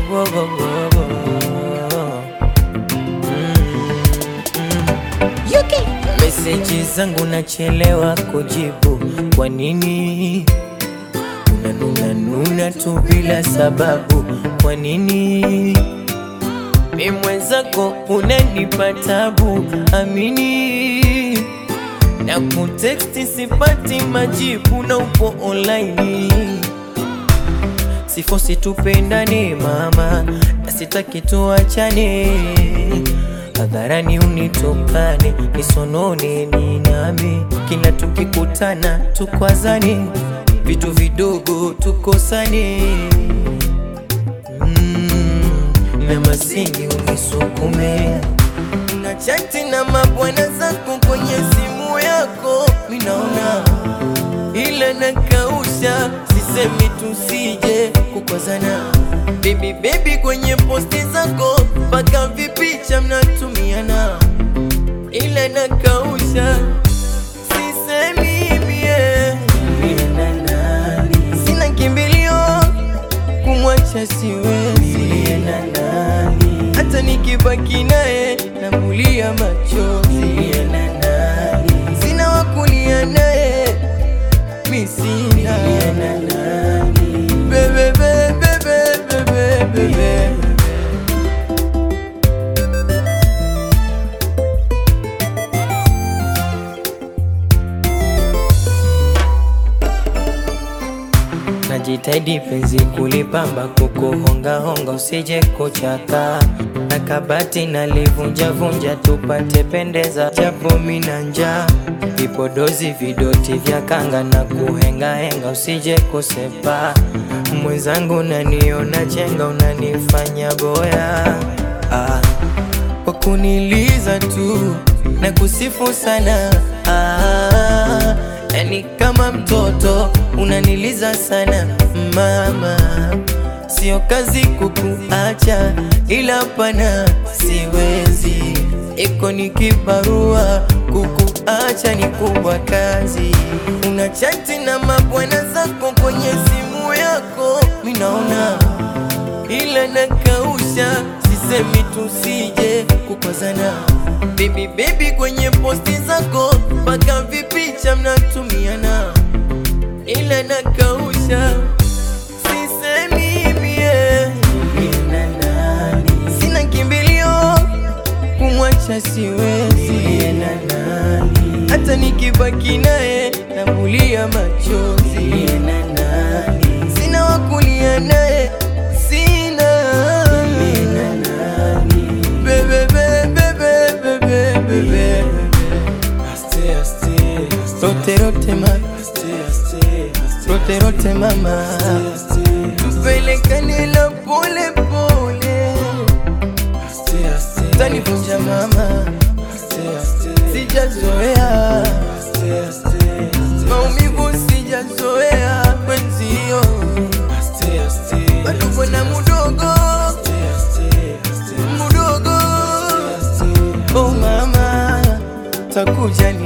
Meseji zangu nachelewa kujibu, kwa nini? Unanuna tu bila sababu, kwa nini? Mimi mwenzako unanipa tabu, amini. Na kuteksti sipati majibu na upo online. Sifosi tupendane mama, na sitaki tuachane. Hadharani unitokane, nisonone ni nami. Kila tukikutana tukwazane, vitu vidogo tukosane. Na masingi unisukume. Na chati na mabwana zako kwenye simu yako, minaona ila nakausha, sisemi tusije kukwazana. Baby kwenye posti zako paka vipicha mnatumiana, ila nakausha, sisemi mie. Sina kimbilio kumwacha siwezi, hata nikibaki naye namulia machozi. Sina wakulia naye, mi sina. Bebe najitahidi penzi kulipamba, kukuhonga usije kuchaka. Na kabati nalivunja tupate pendeza, japo mina njaa. Vipodozi vidoti vya kanga na kuhenga usije kusepa. Mwenzangu naniona chenga, unanifanya boya. Kwa kuniliza tu na kusifu sana. Yani kama mtoto unaniliza sana mama. Sio kazi kukuacha, ila pana siwezi. Iko ni kibarua, kukuacha ni kubwa kazi. Unachati na mabwana zako kwenye simu yako, minaona ila nakausha, sisemi tusije kukwazana. Baby kwenye posti zako paka vipicha mnatumiana, ila nakausha, sisemi mie. Sina kimbilio kumwacha siwezi, hata nikibaki naye namulia machozi. Sina wakulia naye, sina. Bebe rote mama, tupelekane la pole pole. Tanivunja mama, sijazoea maumivu, sijazoea wenzio. Bado na mudogo, oh mama, takuja